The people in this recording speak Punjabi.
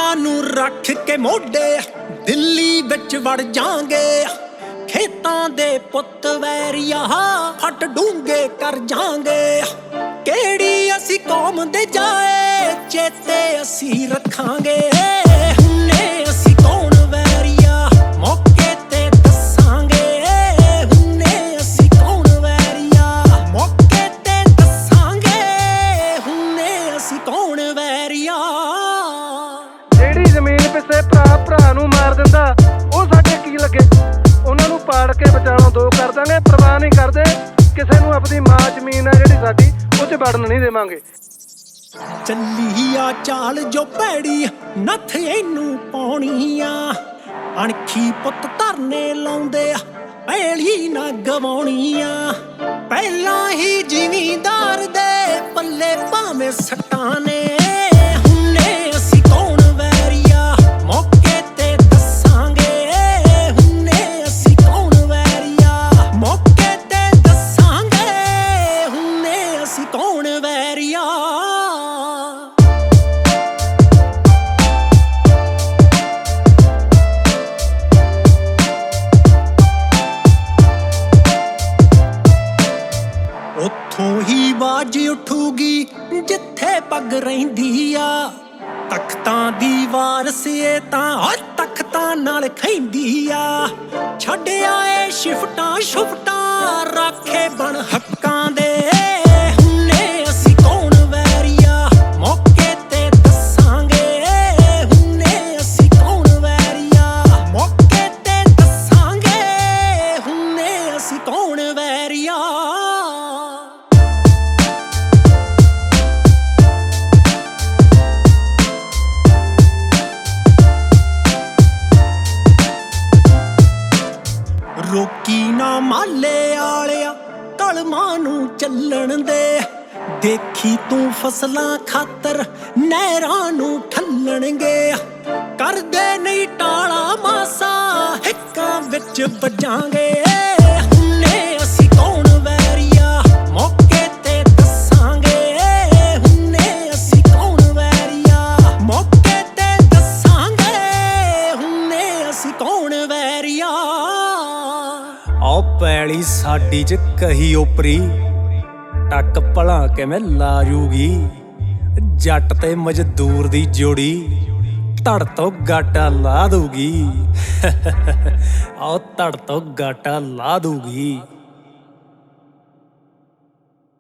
ਪਿੰਡਾਂ ਨੂੰ ਰੱਖ ਕੇ ਮੋਢੇ ਦਿੱਲੀ ਵਿੱਚ ਵੜ ਜਾਾਂਗੇ। ਖੇਤਾਂ ਦੇ ਪੁੱਤ ਵੈਰੀਆ ਫੱਟ ਡੂੰਗੇ ਕਰ ਜਾਾਂਗੇ। ਕਿਹੜੀ ਅਸੀਂ ਕੌਮ ਦੇ ਜਾਏ ਚੇਤੇ ਅਸੀਂ ਰੱਖਾਂਗੇ। ਹੁਣੇ ਅਸੀਂ ਕੌਣ ਵੈਰੀਆ ਮੌਕੇ ਤੇ ਦੱਸਾਂਗੇ। ਹੁਣੇ ਅਸੀਂ ਕੌਣ ਵੈਰੀਆ ਮੌਕੇ ਤੇ ਦੱਸਾਂਗੇ। ਹੁਣੇ ਅਸੀਂ ਕੌਣ ਵੈਰੀਆ। ਜਿਹੜੀ ਜ਼ਮੀਨ ਪਿੱਛੇ ਭਰਾ ਨੂੰ ਮਾਰ ਦਿੰਦਾ ਉਹ ਸਾਡੇ ਕੀ ਲੱਗੇ। ਉਹਨਾਂ ਨੂੰ ਪਾੜ ਕੇ ਬਚਾਉਣੋਂ ਦੋ ਕਰ ਦਾਂਗੇ। ਪਰਵਾਹ ਨਹੀਂ ਕਰਦੇ ਕਿਸੇ ਨੂੰ ਆਪਣੀ ਮਾਂ ਜ਼ਮੀਨ ਆ ਜਿਹੜੀ ਸਾਡੀ ਉਹ 'ਚ ਵੜਨ ਨਹੀਂ ਦੇਵਾਂਗੇ। ਚੱਲੀ ਆ ਚਾਲ ਜੋ ਭੈੜੀ ਨੱਥ ਇਹਨੂੰ ਪਾਉਣੀ ਆ। ਅਣਖੀ ਪੁੱਤ ਧਰਨੇ ਲਾਉਂਦੇ ਪੈਲੀ ਨਾ ਗਵਾਉਣੀ ਆ। ਪਹਿਲਾਂ ਹੀ ਜ਼ਿਮੀਂਦਾਰ ਦੇ ਪੱਲੇ ਭਾਵੇਂ ਸੱਟਾਂ ਨੇ। ਹੁਣੇ ਅਸੀਂ ਕੌਣ ਵੈਰੀਆ ਮੌਕੇ ਤੇ ਦੱਸਾਂਗੇ। ਹੁਣੇ ਅਸੀਂ ਕੌਣ ਵੈਰੀਆ ਮੌਕੇ ਤੇ ਦੱਸਾਂਗੇ। ਹੁਣੇ ਅਸੀਂ ਕੌਣ ਵੈਰੀਆ। ਉੱਥੋਂ ਹੀ ਬਾਜ ਉੱਠੂਗੀ ਜਿੱਥੇ ਪੱਗ ਰਹਿੰਦੀ ਆ। ਤਖਤਾਂ ਦੀ ਵਾਰਸ ਏ ਤਾਂ ਤਖਤਾਂ ਨਾਲ ਖੈਂਦੀ ਆ। ਛੱਡ ਆਏ ਸ਼ਿਫਟਾਂ ਸ਼ੁਫਟਾਂ ਰਾਖੇ ਬਣ ਹੱਕਾਂ ਦੇ। ਹੁਣੇ ਅਸੀਂ ਕੌਣ ਵੈਰੀਆ ਮੌਕੇ ਤੇ ਦੱਸਾਂਗੇ। ਹੁਣੇ ਅਸੀਂ ਕੌਣ ਵੈਰੀਆ ਮੌਕੇ ਤੇ ਦੱਸਾਂਗੇ। ਹੁਣੇ ਅਸੀਂ ਕੌਣ ਵੈਰੀਆ। ਰੋਕੀ ਨਾ ਮਾਲੇ ਆਲਿਆ ਕਲਮਾਂ ਨੂੰ ਚੱਲਣ ਦੇ। ਦੇਖੀ ਤੂੰ ਫਸਲਾਂ ਖਾਤਰ ਨਹਿਰਾਂ ਨੂੰ ਠੱਲਣਗੇ। ਕਰਦੇ ਨਹੀਂ ਟਾਲਾ ਮਾਸਾ ਹਿੱਕਾਂ ਵਿੱਚ ਵੱਜਾਂਗੇ। ਹੁਣੇ ਅਸੀਂ ਕੌਣ ਵੈਰੀਆ ਮੌਕੇ ਤੇ ਦੱਸਾਂਗੇ। ਹੁਣੇ ਅਸੀਂ ਕੌਣ ਵੈਰੀਆ ਮੌਕੇ ਤੇ ਦੱਸਾਂਗੇ। ਹੁਣੇ ਅਸੀਂ ਕੌਣ ਵੈਰੀਆ। ਆਓ ਪੈਲੀ ਸਾਡੀ ਚ ਕਹੀ ਓਪਰੀ ਟੱਕ ਭਲਾ ਕਿਵੇਂ ਲਾਜੂਗੀ। ਜੱਟ ਤੇ ਮਜ਼ਦੂਰ ਦੀ ਜੋੜੀ ਧੜ ਤੋਂ ਗਾਟਾ ਲਾ ਦੂਗੀ। ਆਓ ਧੜ ਤੋਂ ਗਾਟਾ ਲਾ ਦੂਗੀ।